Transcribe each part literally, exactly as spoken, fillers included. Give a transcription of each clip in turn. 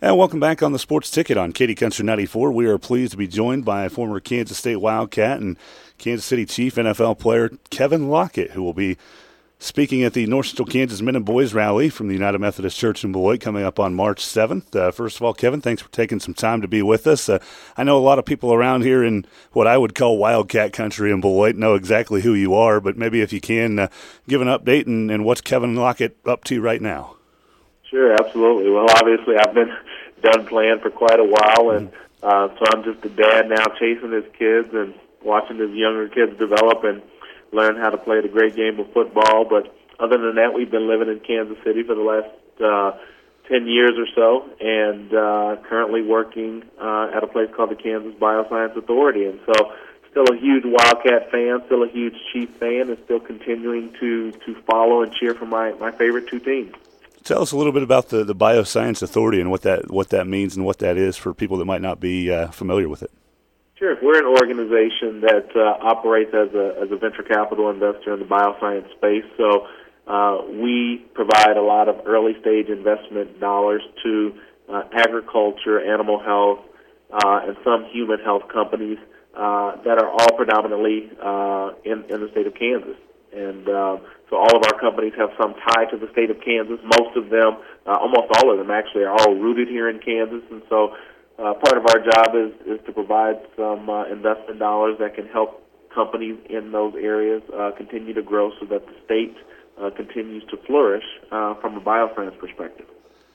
And welcome back on the Sports Ticket on Katy Country ninety-four. We are pleased to be joined by former Kansas State Wildcat and Kansas City Chief N F L player Kevin Lockett, who will be speaking at the North Central Kansas Men and Boys Rally from the United Methodist Church in Beloit coming up on March seventh. Uh, first of all, Kevin, thanks for taking some time to be with us. Uh, I know a lot of people around here in what I would call Wildcat Country in Beloit know exactly who you are, but maybe if you can uh, give an update and, and what's Kevin Lockett up to right now. Sure, absolutely. Well, obviously, I've been done playing for quite a while, and uh, so I'm just a dad now chasing his kids and watching his younger kids develop and learn how to play the great game of football. But other than that, we've been living in Kansas City for the last uh, ten years or so, and uh, currently working uh, at a place called the Kansas Bioscience Authority. And so still a huge Wildcat fan, still a huge Chief fan, and still continuing to, to follow and cheer for my, my favorite two teams. Tell us a little bit about the, the Bioscience Authority and what that what that means and what that is for people that might not be uh, familiar with it. Sure. We're an organization that uh, operates as a as a venture capital investor in the bioscience space. So uh, we provide a lot of early stage investment dollars to uh, agriculture, animal health, uh, and some human health companies uh, that are all predominantly uh, in, in the state of Kansas. And uh, so all of our companies have some tie to the state of Kansas. Most of them, uh, almost all of them actually, are all rooted here in Kansas. And so uh, part of our job is, is to provide some uh, investment dollars that can help companies in those areas uh, continue to grow so that the state uh, continues to flourish uh, from a bioscience perspective.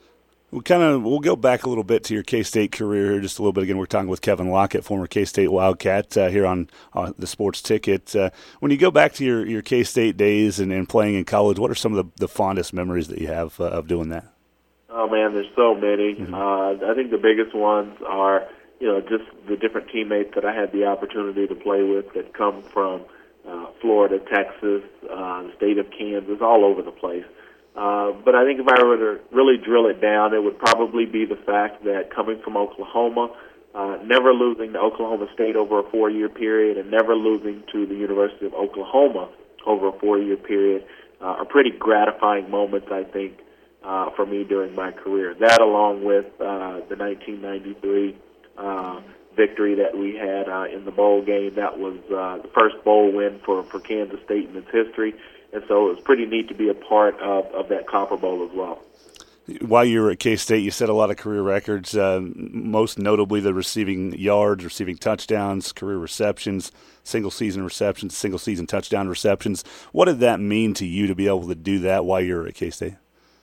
We kind of we'll go back a little bit to your K-State career here, just a little bit. Again, we're talking with Kevin Lockett, former K-State Wildcat, uh, here on uh, the Sports Ticket. Uh, when you go back to your, your K-State days and, and playing in college, what are some of the, the fondest memories that you have uh, of doing that? Oh man, there's so many. Mm-hmm. Uh, I think the biggest ones are, you know, just the different teammates that I had the opportunity to play with that come from uh, Florida, Texas, uh, the state of Kansas, all over the place. Uh, but I think if I were to really drill it down, it would probably be the fact that coming from Oklahoma, uh, never losing to Oklahoma State over a four-year period and never losing to the University of Oklahoma over a four-year period uh, are pretty gratifying moments, I think, uh, for me during my career. That along with uh, the nineteen ninety-three uh, victory that we had uh, in the bowl game. That was uh, the first bowl win for, for Kansas State in its history. And so it was pretty neat to be a part of, of that Copper Bowl as well. While you were at K-State, you set a lot of career records, uh, most notably the receiving yards, receiving touchdowns, career receptions, single-season receptions, single-season touchdown receptions. What did that mean to you to be able to do that while you were at K-State?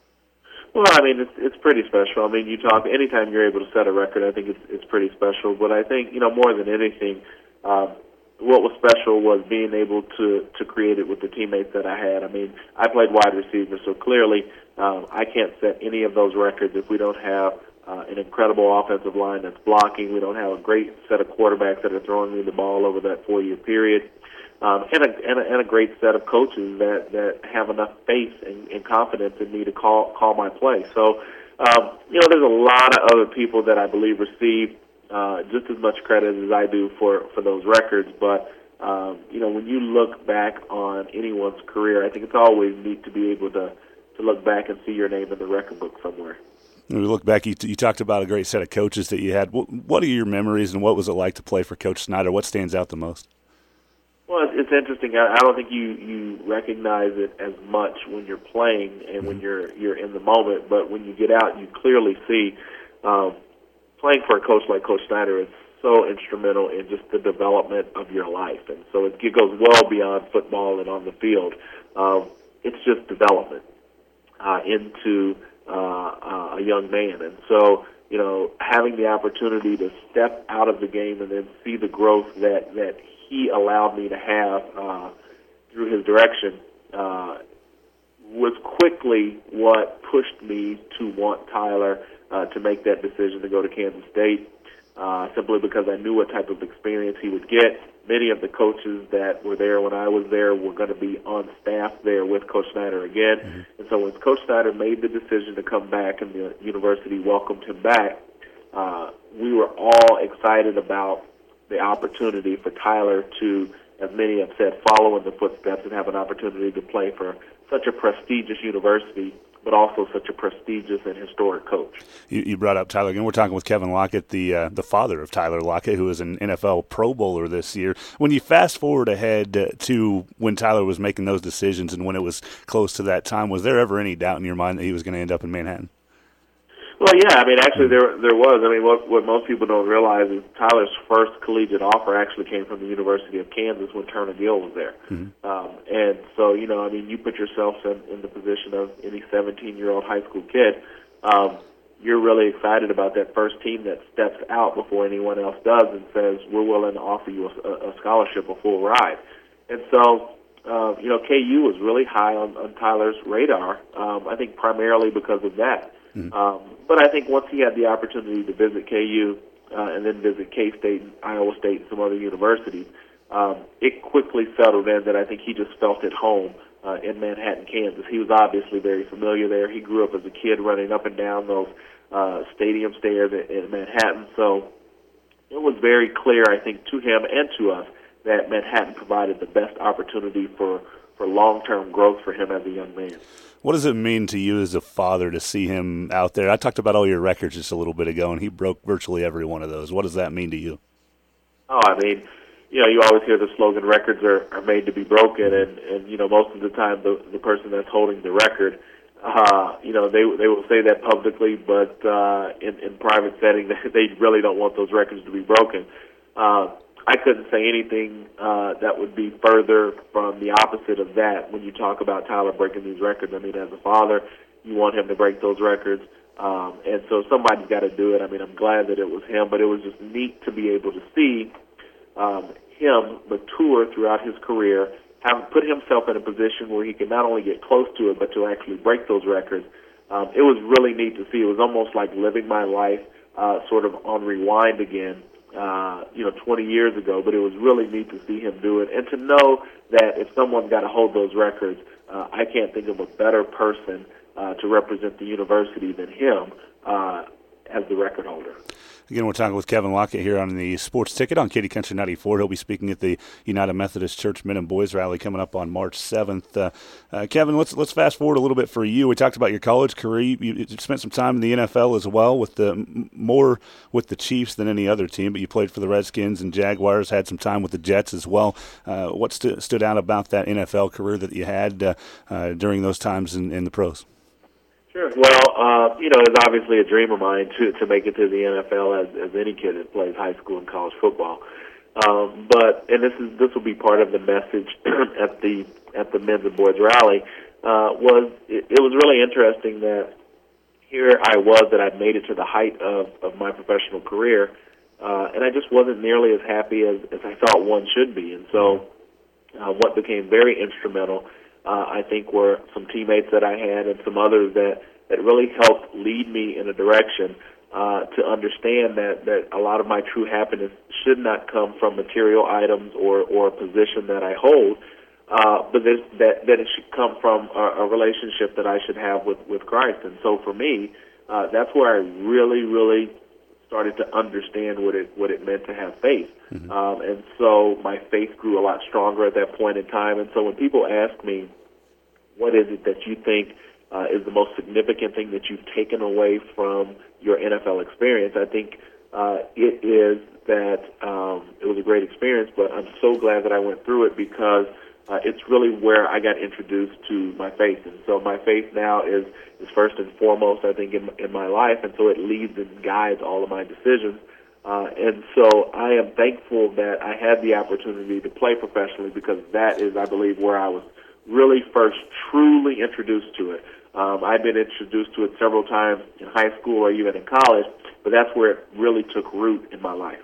Well, I mean, it's it's pretty special. I mean, you talk anytime you're able to set a record, I think it's it's pretty special. But I think, you know, more than anything, uh, what was special was being able to, to create it with the teammates that I had. I mean, I played wide receiver, so clearly um, I can't set any of those records if we don't have uh, an incredible offensive line that's blocking. We don't have a great set of quarterbacks that are throwing me the ball over that four-year period, um, and, a, and, a, and a great set of coaches that, that have enough faith and, and confidence in me to call call my play. So, um, you know, there's a lot of other people that I believe receive Uh, just as much credit as I do for, for those records. But, um, you know, when you look back on anyone's career, I think it's always neat to be able to, to look back and see your name in the record book somewhere. When we look back, you, you talked about a great set of coaches that you had. What, what are your memories and what was it like to play for Coach Snyder? What stands out the most? Well, it's interesting. I, I don't think you, you recognize it as much when you're playing and mm-hmm. when you're you're in the moment. But when you get out, you clearly see um, – playing for a coach like Coach Snyder is so instrumental in just the development of your life. And so it goes well beyond football and on the field. Um, it's just development uh, into uh, a young man. And so, you know, having the opportunity to step out of the game and then see the growth that, that he allowed me to have uh, through his direction uh, was quickly what pushed me to want Tyler Uh, to make that decision to go to Kansas State, uh, simply because I knew what type of experience he would get. Many of the coaches that were there when I was there were going to be on staff there with Coach Snyder again. Mm-hmm. And so when Coach Snyder made the decision to come back and the university welcomed him back, uh, we were all excited about the opportunity for Tyler to, as many have said, follow in the footsteps and have an opportunity to play for such a prestigious university but also such a prestigious and historic coach. You, you brought up Tyler again. We're talking with Kevin Lockett, the uh, the father of Tyler Lockett, who is an N F L Pro Bowler this year. When you fast forward ahead to when Tyler was making those decisions and when it was close to that time, was there ever any doubt in your mind that he was going to end up in Manhattan? Well, yeah, I mean, actually, there there was. I mean, what what most people don't realize is Tyler's first collegiate offer actually came from the University of Kansas when Turner Gill was there. Mm-hmm. Um, and so, you know, I mean, you put yourself in, in the position of any seventeen-year-old high school kid. Um, you're really excited about that first team that steps out before anyone else does and says, we're willing to offer you a, a scholarship, a full ride. And so, uh, you know, K U was really high on, on Tyler's radar, um, I think primarily because of that. Mm-hmm. Um, but I think once he had the opportunity to visit K U uh, and then visit K-State, and Iowa State, and some other universities, um, it quickly settled in that I think he just felt at home uh, in Manhattan, Kansas. He was obviously very familiar there. He grew up as a kid running up and down those uh, stadium stairs in, in Manhattan. So it was very clear, I think, to him and to us that Manhattan provided the best opportunity for, for long-term growth for him as a young man. What does it mean to you as a father to see him out there? I talked about all your records just a little bit ago, and he broke virtually every one of those. What does that mean to you? Oh, I mean, you know, you always hear the slogan, records are, are made to be broken, and, and, you know, most of the time the, the person that's holding the record, uh, you know, they they will say that publicly, but uh, in, in private setting, they really don't want those records to be broken. Uh, I couldn't say anything uh, that would be further from the opposite of that when you talk about Tyler breaking these records. I mean, as a father, you want him to break those records, um, and so somebody's got to do it. I mean, I'm glad that it was him, but it was just neat to be able to see um, him mature throughout his career, have put himself in a position where he could not only get close to it, but to actually break those records. Um, it was really neat to see. It was almost like living my life uh, sort of on rewind again. Uh, you know, twenty years ago, but it was really neat to see him do it and to know that if someone's got to hold those records, uh, I can't think of a better person uh, to represent the university than him uh, as the record holder. Again, we're talking with Kevin Lockett here on the Sports Ticket on Katy Country ninety-four. He'll be speaking at the United Methodist Church Men and Boys Rally coming up on March seventh. Uh, uh, Kevin, let's let's fast forward a little bit for you. We talked about your college career. You, you spent some time in the N F L as well, with the more with the Chiefs than any other team, but you played for the Redskins and Jaguars, had some time with the Jets as well. Uh, what st- stood out about that N F L career that you had uh, uh, during those times in, in the pros? Sure. Well, uh, you know, it's obviously a dream of mine to to make it to the N F L as, as any kid that plays high school and college football. Um, but and this is this will be part of the message at the at the men's and boys rally. Uh, was it, it was really interesting that here I was that I'd made it to the height of, of my professional career, uh, and I just wasn't nearly as happy as, as I thought one should be. And so, uh, what became very instrumental. Uh, I think were some teammates that I had and some others that, that really helped lead me in a direction uh, to understand that, that a lot of my true happiness should not come from material items or, or a position that I hold, uh, but this, that, that it should come from a, a relationship that I should have with, with Christ. And so for me, uh, that's where I really, really started to understand what it what it meant to have faith. Mm-hmm. Um, and so my faith grew a lot stronger at that point in time. And so when people ask me, what is it that you think uh, is the most significant thing that you've taken away from your N F L experience, I think uh, it is that um, it was a great experience, but I'm so glad that I went through it because uh, it's really where I got introduced to my faith. And so my faith now is, is first and foremost, I think, in, in my life, and so it leads and guides all of my decisions. Uh, and so I am thankful that I had the opportunity to play professionally because that is, I believe, where I was really first truly introduced to it. Um, I've been introduced to it several times in high school or even in college, but that's where it really took root in my life.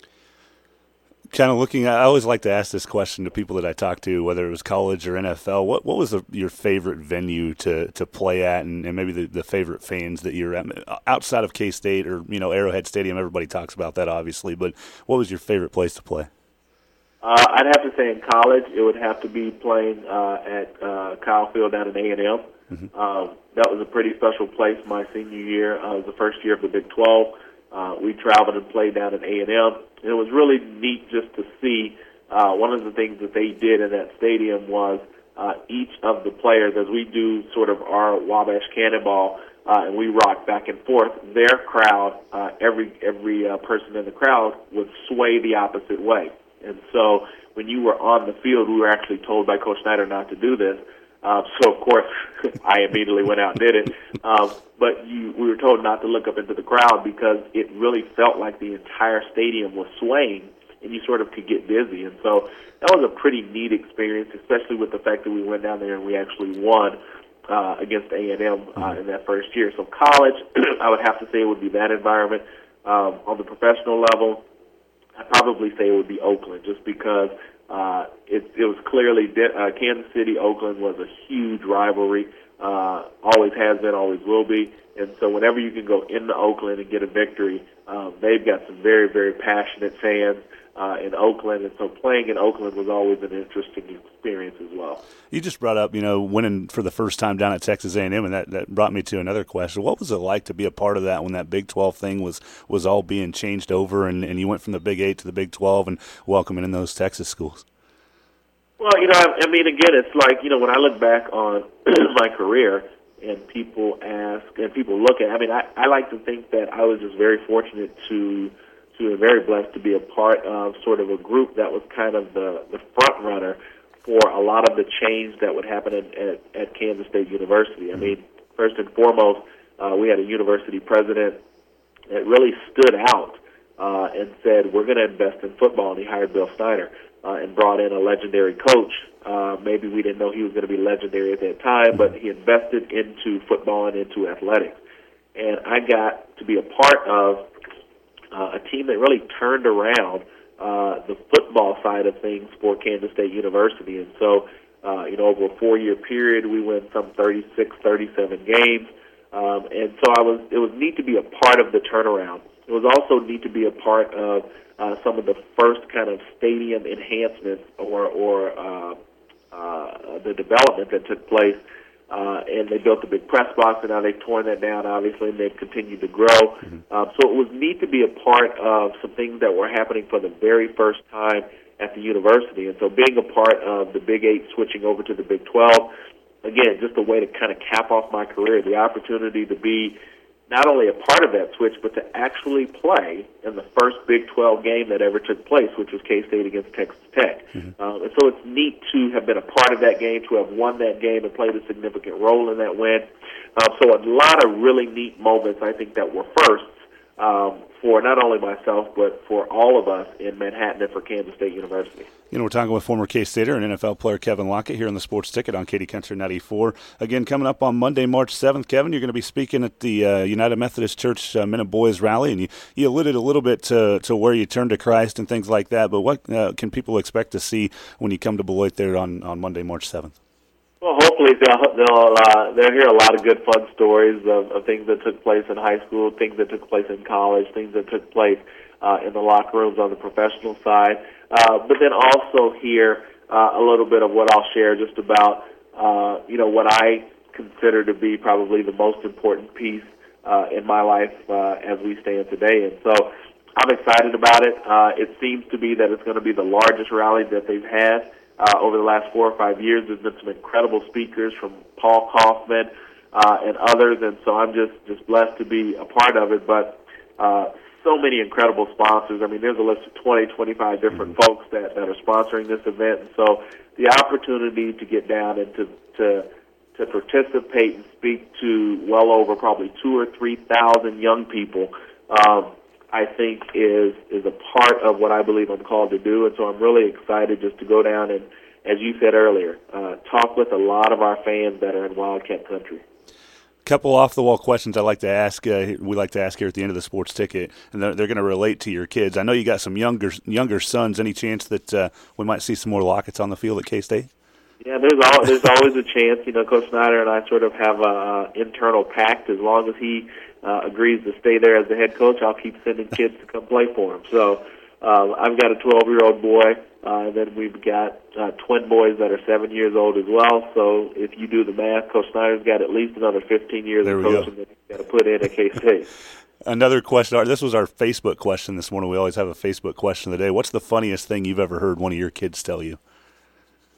Kind of looking, I always like to ask this question to people that I talk to, whether it was college or N F L. What what was the, your favorite venue to, to play at, and, and maybe the, the favorite fans that you're at outside of K-State or you know Arrowhead Stadium? Everybody talks about that, obviously, but what was your favorite place to play? Uh, I'd have to say in college, it would have to be playing uh, at uh, Kyle Field down at A and M. Mm-hmm. Um, that was a pretty special place my senior year. Uh, it was the first year of the Big twelve. Uh, we traveled and played down at A and M. And it was really neat just to see. Uh, one of the things that they did in that stadium was uh, each of the players, as we do sort of our Wabash Cannonball, uh, and we rock back and forth, their crowd, uh, every every uh, person in the crowd would sway the opposite way. And so when you were on the field, we were actually told by Coach Snyder not to do this. Uh, so, of course, I immediately went out and did it. Um, but you, we were told not to look up into the crowd because it really felt like the entire stadium was swaying, and you sort of could get dizzy. And so that was a pretty neat experience, especially with the fact that we went down there and we actually won uh, against A and M uh, in that first year. So college, I would have to say it would be that environment. Um, on the professional level, I'd probably say it would be Oakland, just because uh, it, it was clearly de- uh, Kansas City, Oakland was a huge rivalry, uh, always has been, always will be. And so whenever you can go into Oakland and get a victory, um, they've got some very, very passionate fans uh, in Oakland. And so playing in Oakland was always an interesting experience as well. You just brought up, you know, winning for the first time down at Texas A and M, and that, that brought me to another question. What was it like to be a part of that when that Big twelve thing was, was all being changed over and, and you went from the Big eight to the Big twelve and welcoming in those Texas schools? Well, you know, I, I mean, again, it's like, you know, when I look back on my career and people ask and people look at, I mean, I, I like to think that I was just very fortunate to, to and very blessed to be a part of sort of a group that was kind of the, the front runner for a lot of the change that would happen at, at, at Kansas State University. I mean, first and foremost, uh, we had a university president that really stood out uh, and said, we're going to invest in football, and he hired Bill Snyder uh, and brought in a legendary coach. Uh, maybe we didn't know he was going to be legendary at that time, but he invested into football and into athletics. And I got to be a part of uh, a team that really turned around Uh, the football side of things for Kansas State University. And so, uh, you know, over a four-year period, we went some thirty-six, thirty-seven games. Um, and so I was, it was neat to be a part of the turnaround. It was also neat to be a part of uh, some of the first kind of stadium enhancements or, or uh, uh, the development that took place. Uh, and they built the big press box, and now they've torn that down, obviously, and they've continued to grow. Mm-hmm. Uh, so it was neat to be a part of some things that were happening for the very first time at the university. And so being a part of the Big Eight switching over to the Big twelve, again, just a way to kind of cap off my career, the opportunity to be not only a part of that switch, but to actually play in the first Big twelve game that ever took place, which was K-State against Texas Tech. Mm-hmm. Um, and so it's neat to have been a part of that game, to have won that game and played a significant role in that win. Um, so a lot of really neat moments, I think, that were firsts um, for not only myself, but for all of us in Manhattan and for Kansas State University. You know, we're talking with former K-Stater and N F L player Kevin Lockett here on the Sports Ticket on Katy Country ninety-four. Again, coming up on Monday, March seventh, Kevin, you're going to be speaking at the uh, United Methodist Church uh, Men and Boys Rally, and you, you alluded a little bit to, to where you turned to Christ and things like that, but what uh, can people expect to see when you come to Beloit there on, on Monday, March seventh? Well, hopefully they'll they'll, uh, they'll hear a lot of good, fun stories of, of things that took place in high school, things that took place in college, things that took place uh, in the locker rooms on the professional side. Uh, but then also hear uh, a little bit of what I'll share just about, uh, you know, what I consider to be probably the most important piece uh, in my life uh, as we stand today. And so I'm excited about it. Uh, it seems to be that it's going to be the largest rally that they've had uh, over the last four or five years. There's been some incredible speakers from Paul Kaufman uh, and others, and so I'm just, just blessed to be a part of it. But uh, so many incredible sponsors. I mean, there's a list of twenty, twenty-five different mm-hmm. folks that, that are sponsoring this event. And so the opportunity to get down and to, to to participate and speak to well over probably two or three thousand young people, um, I think is is a part of what I believe I'm called to do. And so I'm really excited just to go down and, as you said earlier, uh, talk with a lot of our fans that are in Wildcat country. Couple off-the-wall questions I like to ask. Uh, we like to ask here at the end of the Sports Ticket, and they're, they're going to relate to your kids. I know you got some younger younger sons. Any chance that uh, we might see some more Locketts on the field at K-State? Yeah, there's all, there's always a chance. You know, Coach Snyder and I sort of have a internal pact. As long as he uh, agrees to stay there as the head coach, I'll keep sending kids to come play for him. So um, I've got a twelve-year-old boy, uh, and then we've got uh, twin boys that are seven years old as well. So if you do the math, Coach Snyder's got at least another fifteen years there of coaching that he's got to put in at K-State. Another question. This was our Facebook question this morning. We always have a Facebook question of the day. What's the funniest thing you've ever heard one of your kids tell you?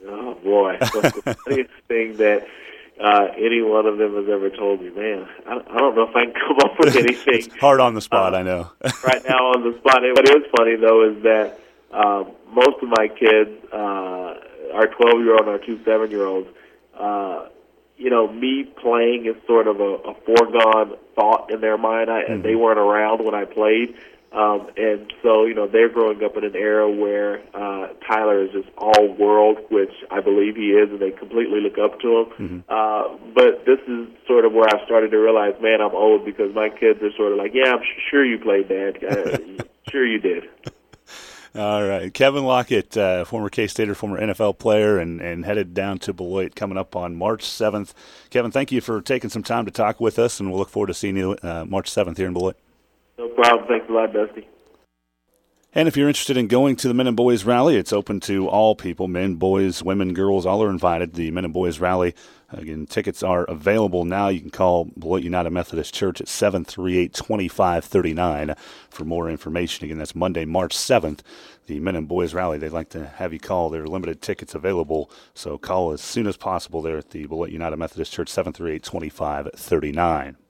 Oh, boy. What's the funniest thing that uh, any one of them has ever told me? Man, I, I don't know if I can come up with anything. It's hard on the spot, uh, I know. right now on the spot. What is funny, though, is that um, most of my kids, uh, our twelve-year-old and our two seven-year-olds, uh, you know, me playing is sort of a, a foregone thought in their mind. I, mm-hmm. They weren't around when I played. Um, and so, you know, they're growing up in an era where uh, Tyler is just all world, which I believe he is, and they completely look up to him. Mm-hmm. Uh, but this is sort of where I started to realize, man, I'm old, because my kids are sort of like, yeah, I'm sure you played, Dad. Uh, sure you did. All right. Kevin Lockett, uh, former K-Stater, former N F L player, and, and headed down to Beloit coming up on March seventh. Kevin, thank you for taking some time to talk with us, and we'll look forward to seeing you uh, March seventh here in Beloit. No problem. Thanks a lot, Dusty. And if you're interested in going to the Men and Boys Rally, it's open to all people, men, boys, women, girls, all are invited. The Men and Boys Rally, again, tickets are available now. You can call Beloit United Methodist Church at seven three eight, two five three nine for more information. Again, that's Monday, March seventh, the Men and Boys Rally. They'd like to have you call. There are limited tickets available, so call as soon as possible there at the Beloit United Methodist Church, seven three eight, two five three nine.